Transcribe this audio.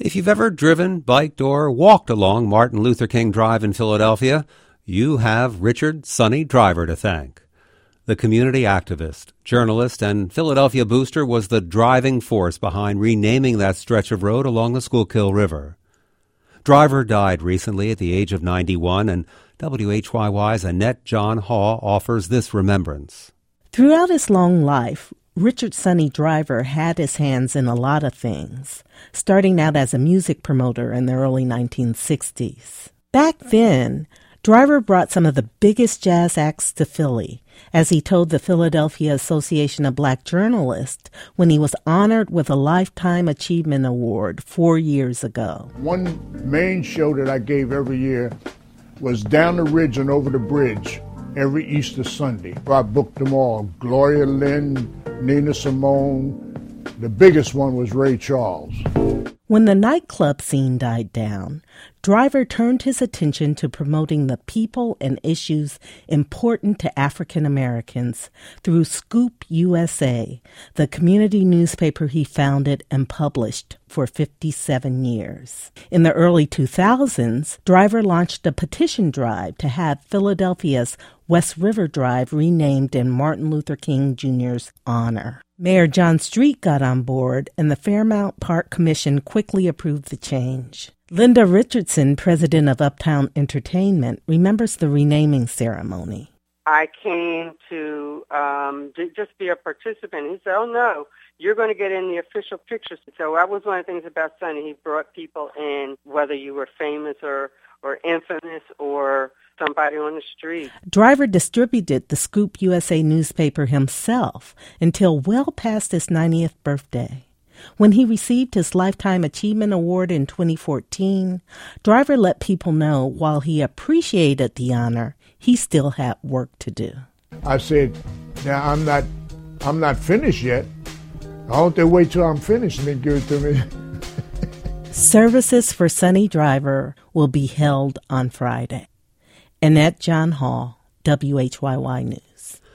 If you've ever driven, biked, or walked along Martin Luther King Drive in Philadelphia, you have Richard Sonny Driver to thank. The community activist, journalist, and Philadelphia booster was the driving force behind renaming that stretch of road along the Schuylkill River. Driver died recently at the age of 91, and WHYY's Annette John Hall offers this remembrance. Throughout his long life, Richard Sonny Driver had his hands in a lot of things, starting out as a music promoter in the early 1960s. Back then, Driver brought some of the biggest jazz acts to Philly, as he told the Philadelphia Association of Black Journalists when he was honored with a Lifetime Achievement Award 4 years ago. One main show that I gave every year was Down the Ridge and Over the Bridge every Easter Sunday. I booked them all: Gloria Lynn, Nina Simone. The biggest one was Ray Charles. When the nightclub scene died down, Driver turned his attention to promoting the people and issues important to African Americans through Scoop USA, the community newspaper he founded and published for 57 years. In the early 2000s, Driver launched a petition drive to have Philadelphia's West River Drive renamed in Martin Luther King Jr.'s honor. Mayor John Street got on board, and the Fairmount Park Commission quickly approved the change. Linda Richardson, president of Uptown Entertainment, remembers the renaming ceremony. I came to just be a participant. He said, "Oh, no, you're going to get in the official pictures." So that was one of the things about Sonny. He brought people in, whether you were famous or infamous or somebody on the street. Driver distributed the Scoop USA newspaper himself until well past his 90th birthday. When he received his Lifetime Achievement Award in 2014, Driver let people know while he appreciated the honor, he still had work to do. I said, "Now I'm not finished yet. I hope they wait till I'm finished and then give it to me." Services for Sonny Driver will be held on Friday. Annette John Hall, WHYY News.